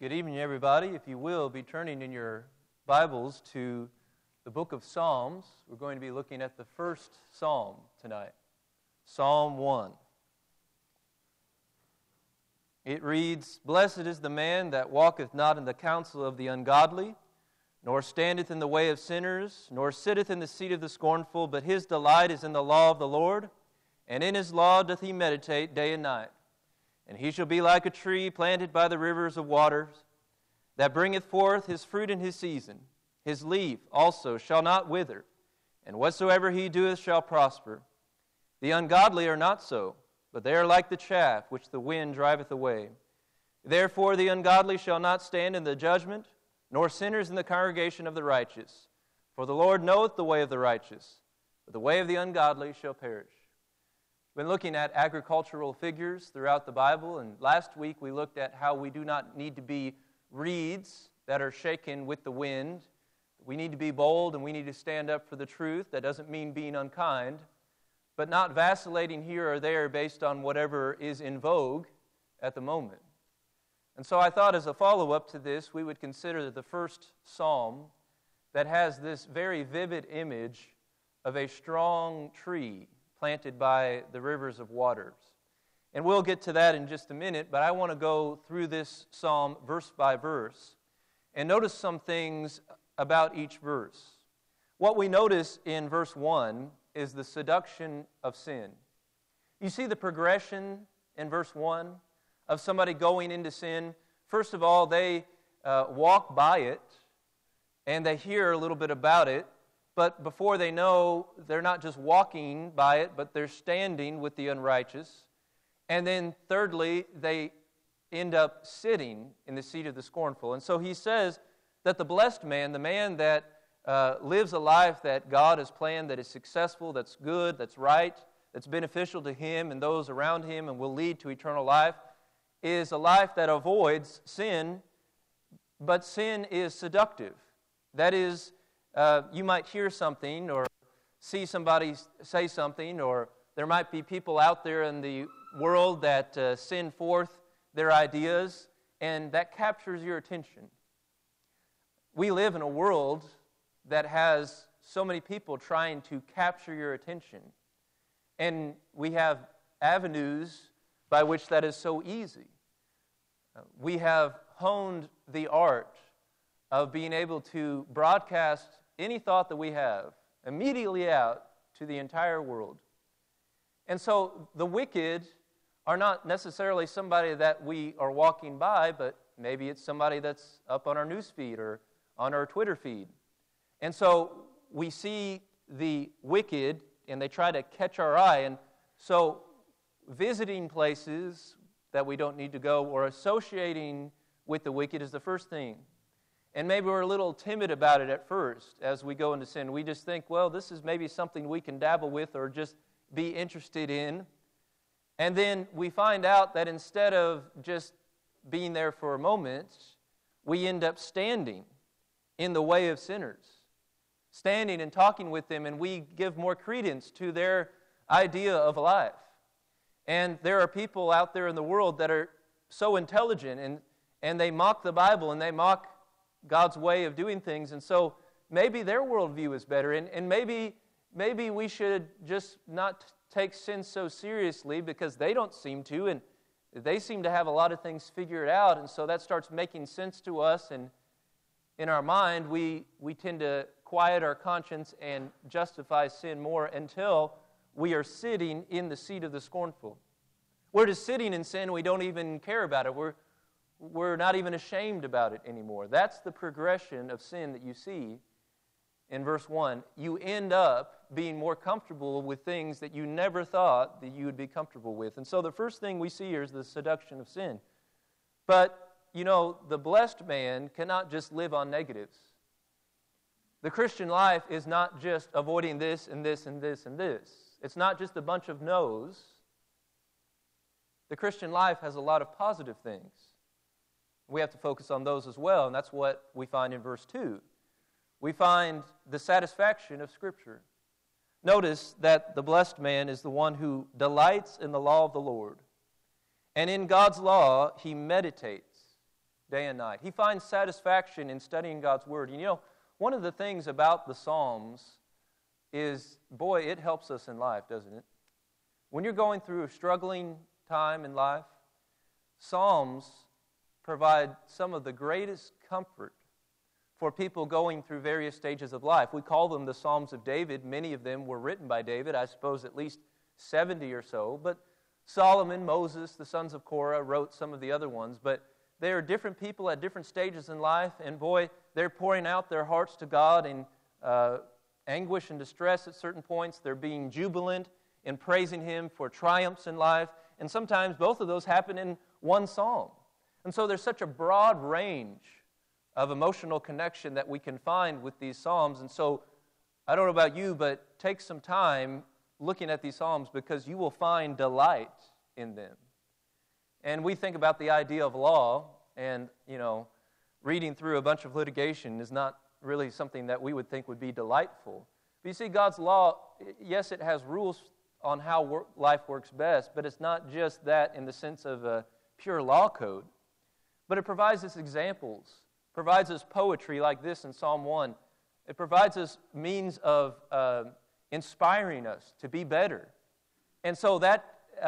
Good evening, everybody. If you will, be turning in your Bibles to the book of Psalms. We're going to be looking at the first psalm tonight, Psalm 1. It reads, "Blessed is the man that walketh not in the counsel of the ungodly, nor standeth in the way of sinners, nor sitteth in the seat of the scornful, but his delight is in the law of the Lord, and in his law doth he meditate day and night. And he shall be like a tree planted by the rivers of waters, that bringeth forth his fruit in his season. His leaf also shall not wither, and whatsoever he doeth shall prosper. The ungodly are not so, but they are like the chaff which the wind driveth away. Therefore the ungodly shall not stand in the judgment, nor sinners in the congregation of the righteous. For the Lord knoweth the way of the righteous, but the way of the ungodly shall perish." We've been looking at agricultural figures throughout the Bible, and last week we looked at how we do not need to be reeds that are shaken with the wind. We need to be bold and we need to stand up for the truth. That doesn't mean being unkind, but not vacillating here or there based on whatever is in vogue at the moment. And so I thought as a follow-up to this, we would consider the first psalm that has this very vivid image of a strong tree planted by the rivers of waters. And we'll get to that in just a minute, but I want to go through this psalm verse by verse and notice some things about each verse. What we notice in verse 1 is the seduction of sin. You see the progression in verse 1 of somebody going into sin. First of all, they walk by it and they hear a little bit about it. But before they know, they're not just walking by it, but they're standing with the unrighteous. And then thirdly, they end up sitting in the seat of the scornful. And so he says that the blessed man, the man that lives a life that God has planned, that is successful, that's good, that's right, that's beneficial to him and those around him and will lead to eternal life, is a life that avoids sin, but sin is seductive. That is, you might hear something or see somebody say something, or there might be people out there in the world that send forth their ideas, and that captures your attention. We live in a world that has so many people trying to capture your attention, and we have avenues by which that is so easy. We have honed the art of being able to broadcast any thought that we have immediately out to the entire world. And so the wicked are not necessarily somebody that we are walking by, but maybe it's somebody that's up on our news feed or on our Twitter feed. And so we see the wicked and they try to catch our eye. And so visiting places that we don't need to go or associating with the wicked is the first thing. And maybe we're a little timid about it at first as we go into sin. We just think, well, this is maybe something we can dabble with or just be interested in. And then we find out that instead of just being there for a moment, we end up standing in the way of sinners, standing and talking with them, and we give more credence to their idea of life. And there are people out there in the world that are so intelligent, and they mock the Bible, and they mock God's way of doing things, and so maybe their worldview is better, and maybe we should just not take sin so seriously because they don't seem to, and they seem to have a lot of things figured out, and so that starts making sense to us, and in our mind, we tend to quiet our conscience and justify sin more until we are sitting in the seat of the scornful. We're just sitting in sin, we don't even care about it. We're not even ashamed about it anymore. That's the progression of sin that you see in verse 1. You end up being more comfortable with things that you never thought that you would be comfortable with. And so the first thing we see here is the seduction of sin. But, you know, the blessed man cannot just live on negatives. The Christian life is not just avoiding this and this and this and this. It's not just a bunch of no's. The Christian life has a lot of positive things. We have to focus on those as well, and that's what we find in verse 2. We find the satisfaction of Scripture. Notice that the blessed man is the one who delights in the law of the Lord. And in God's law, he meditates day and night. He finds satisfaction in studying God's Word. You know, one of the things about the Psalms is, boy, it helps us in life, doesn't it? When you're going through a struggling time in life, Psalms provide some of the greatest comfort for people going through various stages of life. We call them the Psalms of David. Many of them were written by David, I suppose at least 70 or so. But Solomon, Moses, the sons of Korah wrote some of the other ones. But they are different people at different stages in life, and boy, they're pouring out their hearts to God in anguish and distress at certain points. They're being jubilant in praising Him for triumphs in life, and sometimes both of those happen in one psalm. And so there's such a broad range of emotional connection that we can find with these psalms. And so, I don't know about you, but take some time looking at these psalms because you will find delight in them. And we think about the idea of law, and, you know, reading through a bunch of litigation is not really something that we would think would be delightful. But you see, God's law, yes, it has rules on how life works best, but it's not just that in the sense of a pure law code. But it provides us examples, provides us poetry like this in Psalm 1. It provides us means of inspiring us to be better. And so that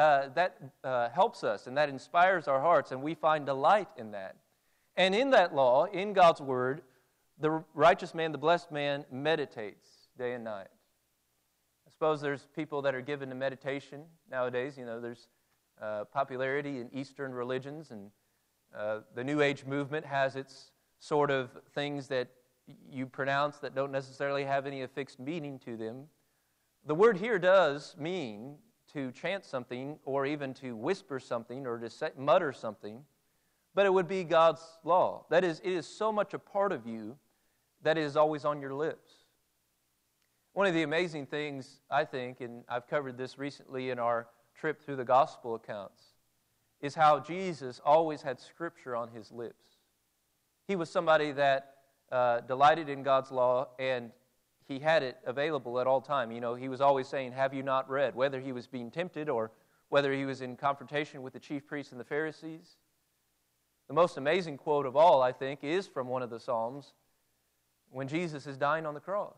helps us, and that inspires our hearts, and we find delight in that. And in that law, in God's Word, the righteous man, the blessed man, meditates day and night. I suppose there's people that are given to meditation nowadays. You know, there's popularity in Eastern religions, and the New Age movement has its sort of things that you pronounce that don't necessarily have any affixed meaning to them. The word here does mean to chant something or even to whisper something or to mutter something, but it would be God's law. That is, it is so much a part of you that it is always on your lips. One of the amazing things, I think, and I've covered this recently in our trip through the gospel accounts, is how Jesus always had Scripture on His lips. He was somebody that delighted in God's law, and He had it available at all time. You know, He was always saying, "Have you not read?" Whether He was being tempted or whether He was in confrontation with the chief priests and the Pharisees. The most amazing quote of all, I think, is from one of the Psalms when Jesus is dying on the cross.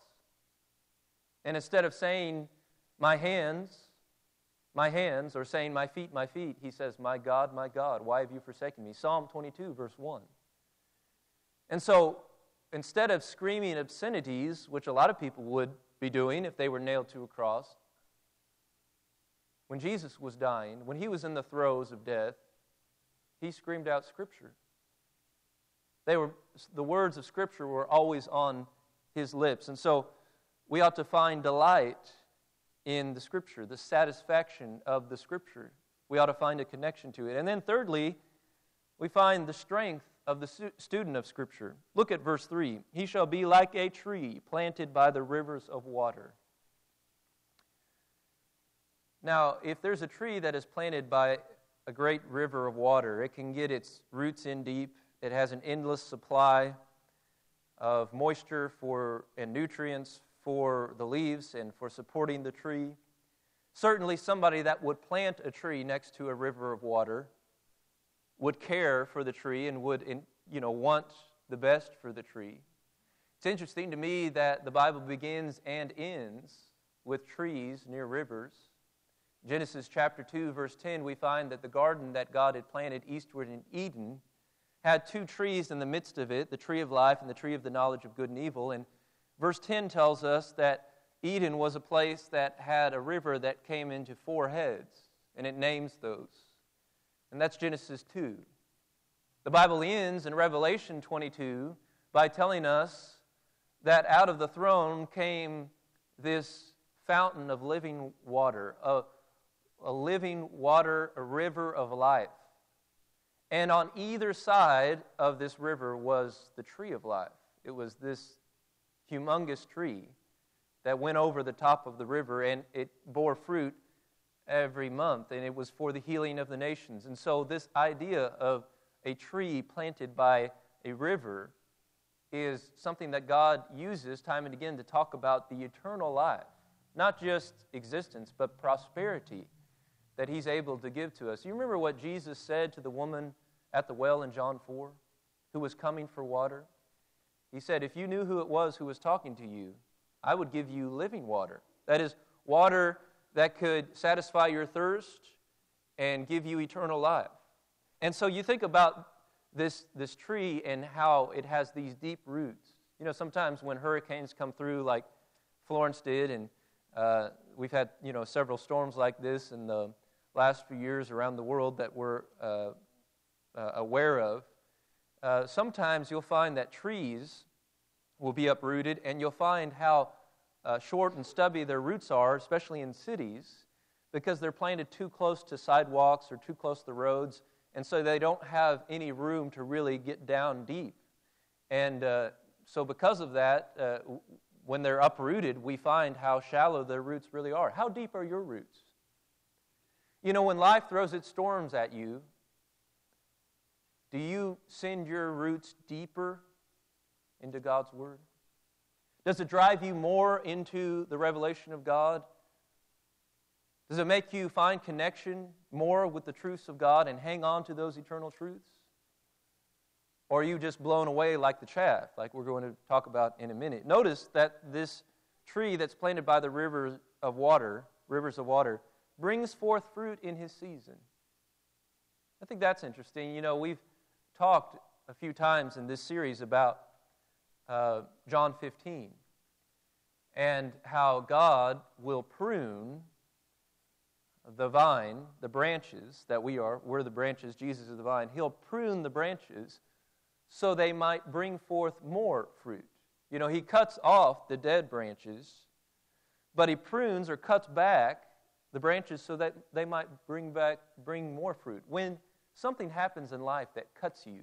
And instead of saying, my hands, or saying, my feet, He says, my God, why have you forsaken me?" Psalm 22, verse 1. And so, instead of screaming obscenities, which a lot of people would be doing if they were nailed to a cross, when Jesus was dying, when He was in the throes of death, He screamed out Scripture. The words of Scripture were always on His lips. And so we ought to find delight in the Scripture, the satisfaction of the Scripture. We ought to find a connection to it. And then thirdly, we find the strength of the student of Scripture. Look at verse 3. "He shall be like a tree planted by the rivers of water." Now, if there's a tree that is planted by a great river of water, it can get its roots in deep. It has an endless supply of moisture and nutrients for the leaves and for supporting the tree. Certainly somebody that would plant a tree next to a river of water would care for the tree and would want the best for the tree. It's interesting to me that the Bible begins and ends with trees near rivers. Genesis chapter 2, verse 10, we find that the garden that God had planted eastward in Eden had two trees in the midst of it, the tree of life and the tree of the knowledge of good and evil. And verse 10 tells us that Eden was a place that had a river that came into four heads, and it names those. And that's Genesis 2. The Bible ends in Revelation 22 by telling us that out of the throne came this fountain of living water, a living water, a river of life. And on either side of this river was the tree of life. It was this humongous tree that went over the top of the river, and it bore fruit every month, and it was for the healing of the nations. And so this idea of a tree planted by a river is something that God uses time and again to talk about the eternal life, not just existence, but prosperity that He's able to give to us. You remember what Jesus said to the woman at the well in John 4? who was coming for water? He said, if you knew who it was who was talking to you, I would give you living water. That is, water that could satisfy your thirst and give you eternal life. And so you think about this tree and how it has these deep roots. You know, sometimes when hurricanes come through like Florence did, and we've had, several storms like this in the last few years around the world that we're aware of, sometimes you'll find that trees will be uprooted, and you'll find how short and stubby their roots are, especially in cities, because they're planted too close to sidewalks or too close to the roads, and so they don't have any room to really get down deep. And so because of that, when they're uprooted, we find how shallow their roots really are. How deep are your roots? You know, when life throws its storms at you, do you send your roots deeper into God's Word? Does it drive you more into the revelation of God? Does it make you find connection more with the truths of God and hang on to those eternal truths? Or are you just blown away like the chaff, like we're going to talk about in a minute? Notice that this tree that's planted by the rivers of water, brings forth fruit in his season. I think that's interesting. You know, we've talked a few times in this series about John 15 and how God will prune the vine, the branches that we're the branches, Jesus is the vine. He'll prune the branches so they might bring forth more fruit. You know, he cuts off the dead branches, but he prunes or cuts back the branches so that they might bring more fruit. When something happens in life that cuts you,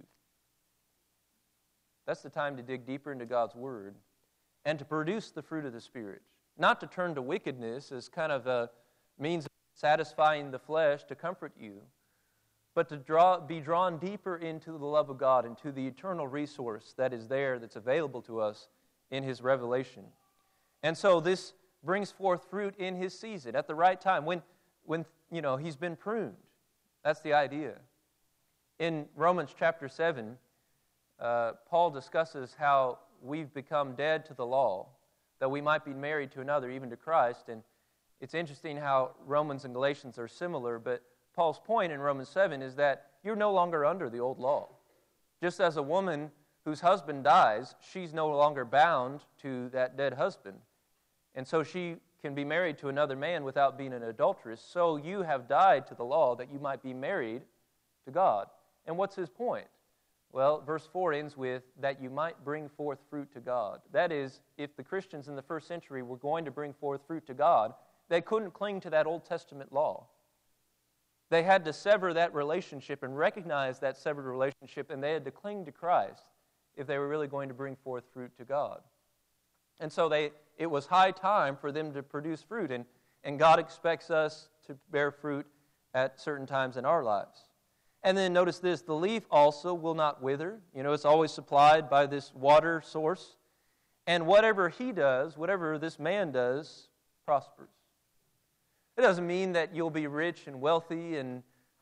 that's the time to dig deeper into God's Word and to produce the fruit of the Spirit. Not to turn to wickedness as kind of a means of satisfying the flesh to comfort you, but to be drawn deeper into the love of God, into the eternal resource that is there, that's available to us in His revelation. And so this brings forth fruit in His season, at the right time, when He's been pruned. That's the idea. In Romans chapter 7, Paul discusses how we've become dead to the law, that we might be married to another, even to Christ. And it's interesting how Romans and Galatians are similar, but Paul's point in Romans 7 is that you're no longer under the old law. Just as a woman whose husband dies, she's no longer bound to that dead husband. And so she can be married to another man without being an adulteress. So you have died to the law that you might be married to God. And what's his point? Well, verse 4 ends with, that you might bring forth fruit to God. That is, if the Christians in the first century were going to bring forth fruit to God, they couldn't cling to that Old Testament law. They had to sever that relationship and recognize that severed relationship, and they had to cling to Christ if they were really going to bring forth fruit to God. And so it was high time for them to produce fruit, and God expects us to bear fruit at certain times in our lives. And then notice this, the leaf also will not wither. You know, it's always supplied by this water source. And whatever he does, whatever this man does, prospers. It doesn't mean that you'll be rich and wealthy and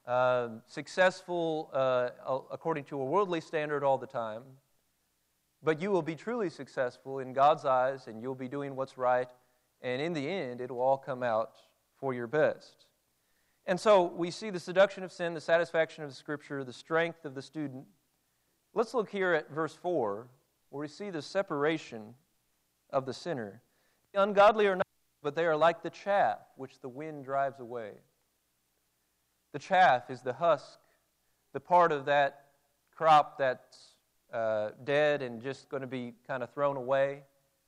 successful according to a worldly standard all the time. But you will be truly successful in God's eyes, and you'll be doing what's right. And in the end, it will all come out for your best. And so we see the seduction of sin, the satisfaction of the Scripture, the strength of the student. Let's look here at verse 4, where we see the separation of the sinner. The ungodly are not, but they are like the chaff which the wind drives away. The chaff is the husk, the part of that crop that's dead and just going to be kind of thrown away.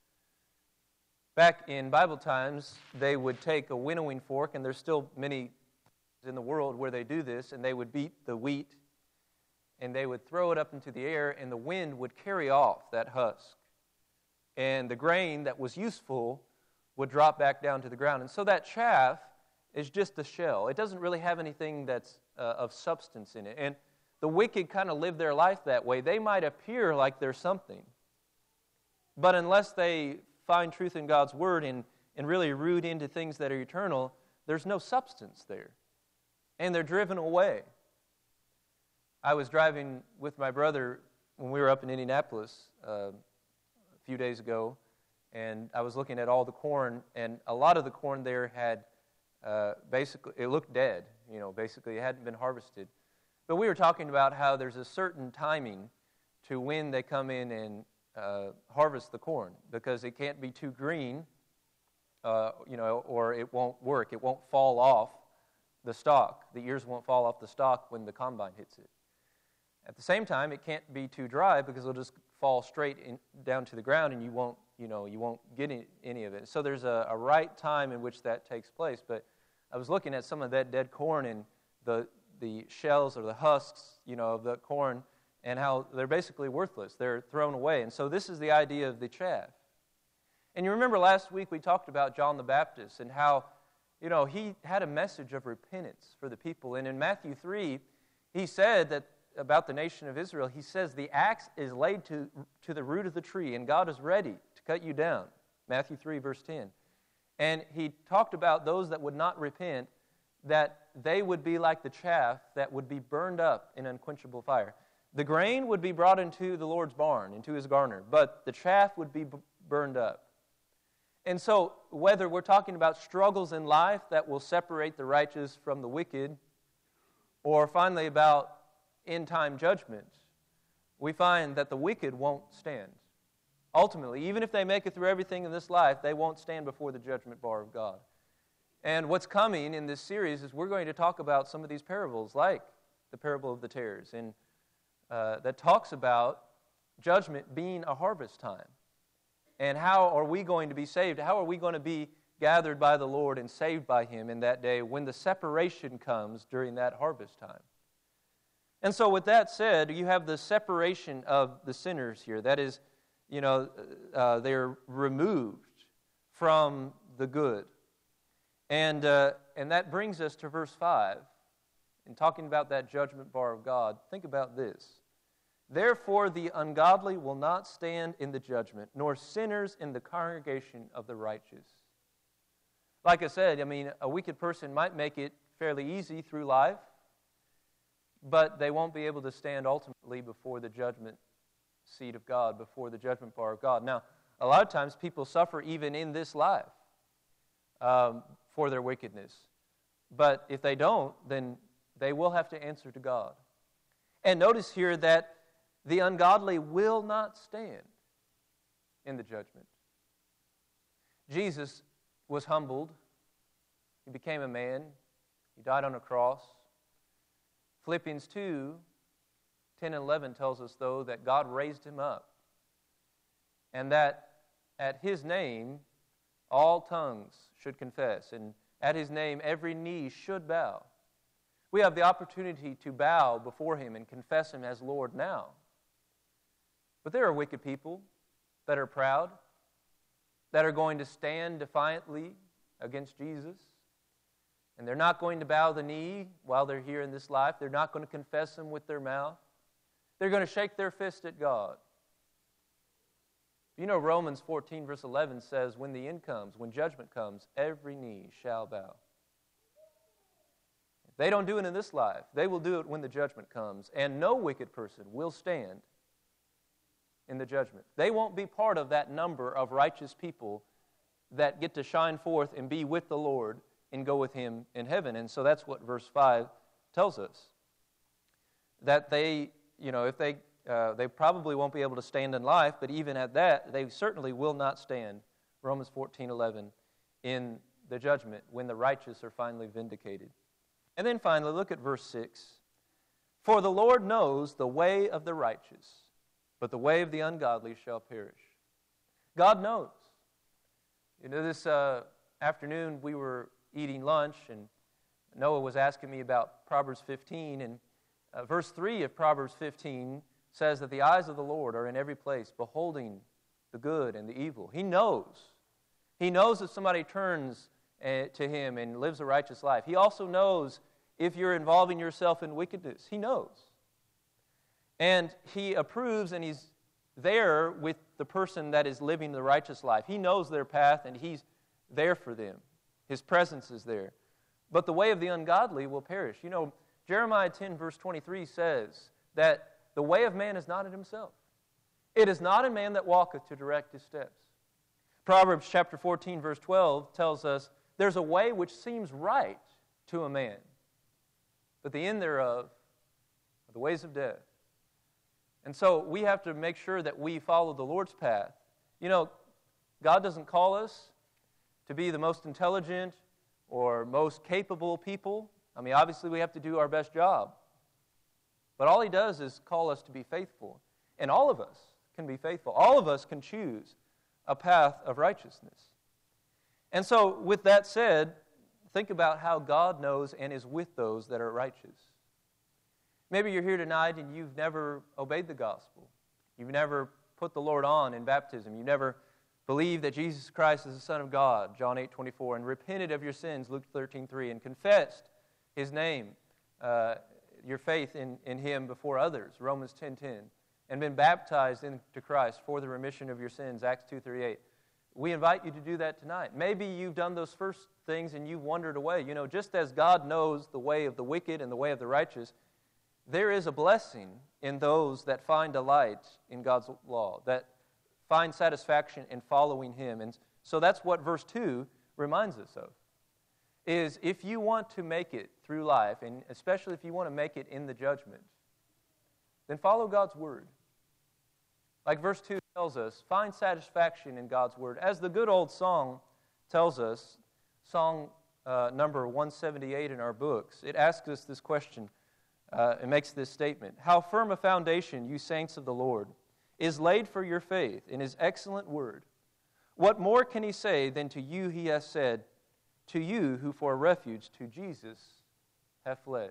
Back in Bible times, they would take a winnowing fork, and there's still many in the world where they do this, and they would beat the wheat, and they would throw it up into the air, and the wind would carry off that husk. And the grain that was useful would drop back down to the ground. And so that chaff is just a shell. It doesn't really have anything that's of substance in it. And the wicked kind of live their life that way. They might appear like they're something, but unless they find truth in God's Word and really root into things that are eternal, there's no substance there. And they're driven away. I was driving with my brother when we were up in Indianapolis a few days ago, and I was looking at all the corn, and a lot of the corn there had basically, it looked dead. Basically it hadn't been harvested. But we were talking about how there's a certain timing to when they come in and harvest the corn, because it can't be too green, or it won't work. It won't fall off the stalk. The ears won't fall off the stalk when the combine hits it. At the same time, it can't be too dry, because it'll just fall straight down to the ground, and you won't get any of it. So there's a right time in which that takes place. But I was looking at some of that dead corn and the shells or the husks, of the corn, and how they're basically worthless. They're thrown away. And so this is the idea of the chaff. And you remember last week we talked about John the Baptist and how, he had a message of repentance for the people. And in Matthew 3, he said that about the nation of Israel, he says the axe is laid to the root of the tree, and God is ready to cut you down. Matthew 3, verse 10. And he talked about those that would not repent, that they would be like the chaff that would be burned up in unquenchable fire. The grain would be brought into the Lord's barn, into his garner, but the chaff would be burned up. And so, whether we're talking about struggles in life that will separate the righteous from the wicked, or finally about end-time judgment, we find that the wicked won't stand. Ultimately, even if they make it through everything in this life, they won't stand before the judgment bar of God. And what's coming in this series is we're going to talk about some of these parables, like the parable of the tares, and that talks about judgment being a harvest time. And how are we going to be saved? How are we going to be gathered by the Lord and saved by Him in that day when the separation comes during that harvest time? And so with that said, you have the separation of the sinners here. That is, they're removed from the good. And that brings us to verse 5. In talking about that judgment bar of God, think about this. Therefore the ungodly will not stand in the judgment, nor sinners in the congregation of the righteous. Like I said, a wicked person might make it fairly easy through life, but they won't be able to stand ultimately before the judgment seat of God, before the judgment bar of God. Now, a lot of times people suffer even in this life for their wickedness. But if they don't, then they will have to answer to God. And notice here that the ungodly will not stand in the judgment. Jesus was humbled. He became a man. He died on a cross. Philippians 2, 10 and 11 tells us, though, that God raised him up, and that at his name all tongues should confess, and at his name every knee should bow. We have the opportunity to bow before him and confess him as Lord now. But there are wicked people that are proud, that are going to stand defiantly against Jesus, and they're not going to bow the knee while they're here in this life. They're not going to confess him with their mouth. They're going to shake their fist at God. Romans 14, verse 11 says, when the end comes, when judgment comes, every knee shall bow. If they don't do it in this life, they will do it when the judgment comes, and no wicked person will stand in the judgment. They won't be part of that number of righteous people that get to shine forth and be with the Lord and go with Him in heaven. And so that's what verse 5 tells us. That they probably won't be able to stand in life, but even at that, they certainly will not stand, Romans 14:11, in the judgment when the righteous are finally vindicated. And then finally, look at verse 6. For the Lord knows the way of the righteous, but the way of the ungodly shall perish. God knows. This afternoon we were eating lunch, and Noah was asking me about Proverbs 15, and verse 3 of Proverbs 15 says that the eyes of the Lord are in every place, beholding the good and the evil. He knows. He knows if somebody turns to Him and lives a righteous life. He also knows if you're involving yourself in wickedness. He knows. And He approves, and He's there with the person that is living the righteous life. He knows their path, and He's there for them. His presence is there. But the way of the ungodly will perish. Jeremiah 10, verse 23 says that the way of man is not in himself. It is not in man that walketh to direct his steps. Proverbs chapter 14, verse 12 tells us, there's a way which seems right to a man, but the end thereof are the ways of death. And so we have to make sure that we follow the Lord's path. You know, God doesn't call us to be the most intelligent or most capable people. I mean, obviously we have to do our best job. But all He does is call us to be faithful. And all of us can be faithful. All of us can choose a path of righteousness. And so, with that said, think about how God knows and is with those that are righteous. Maybe you're here tonight and you've never obeyed the gospel. You've never put the Lord on in baptism. You never believed that Jesus Christ is the Son of God, John 8:24, and repented of your sins, Luke 13:3, and confessed His name, your faith in Him before others, Romans 10:10, and been baptized into Christ for the remission of your sins, Acts 2:38. We invite you to do that tonight. Maybe you've done those first things and you've wandered away. You know, just as God knows the way of the wicked and the way of the righteous, there is a blessing in those that find delight in God's law, that find satisfaction in following Him. And so that's what verse 2 reminds us of, is if you want to make it through life, and especially if you want to make it in the judgment, then follow God's Word. Like verse 2 tells us, find satisfaction in God's Word. As the good old song tells us, song number 178 in our books, it asks us this question. It makes this statement: how firm a foundation, you saints of the Lord, is laid for your faith in His excellent Word. What more can He say than to you He has said, to you who for refuge to Jesus have fled?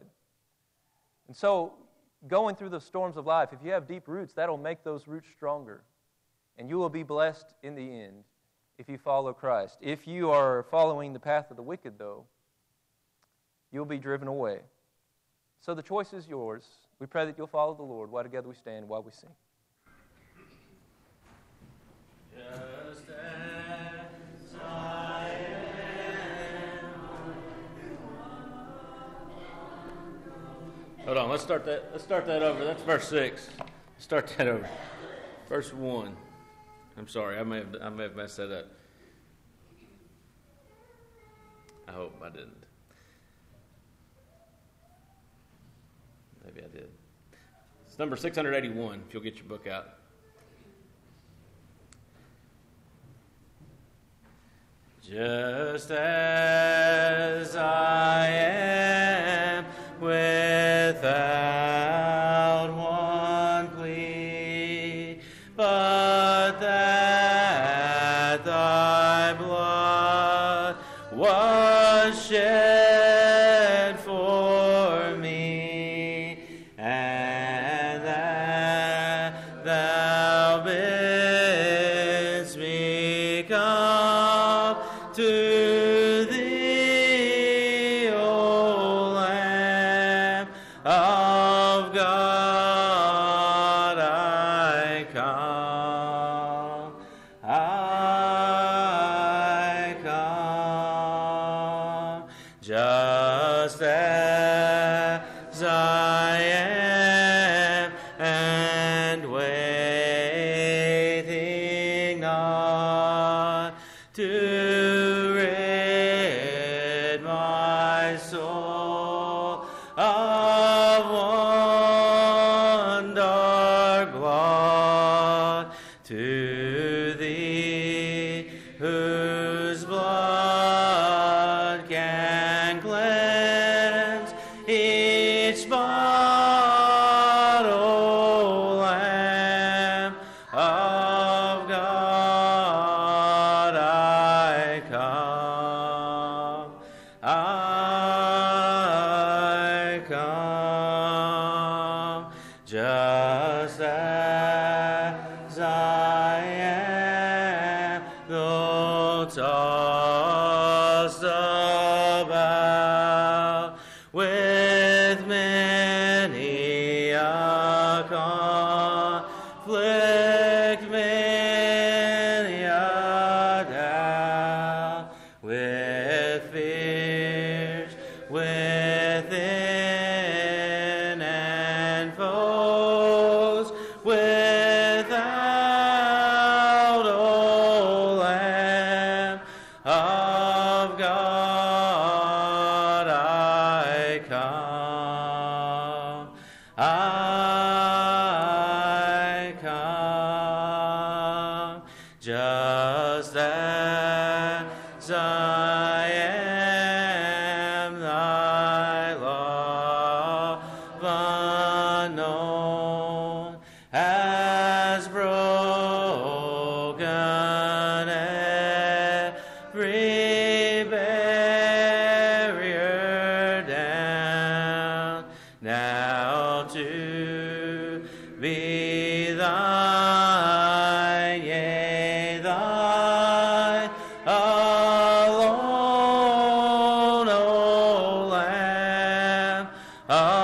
And so, going through the storms of life, if you have deep roots, that'll make those roots stronger. And you will be blessed in the end if you follow Christ. If you are following the path of the wicked, though, you'll be driven away. So the choice is yours. We pray that you'll follow the Lord. While together we stand, while we sing. Just as I am. Hold on, let's start that over. That's verse 6. Start that over. Verse 1. I'm sorry, I may have messed that up. I hope I didn't. Maybe I did. It's number 681, if you'll get your book out. Just as I am without one plea, but that thy blood was shed for me, and that thou bidst me come to thee, O Lamb of God, I come, just as I am, and waiting not to rid my soul of one dark blot, to thee whose blood can cleanse each spot, O Lamb of God, I come, just as I am, though tossed about with many a conflict, many a doubt, with fears within, and foes without, yet I come, just as I am, thy love unknown has broken every barrier down. Now to be thine, yea, thine alone, O Lamb of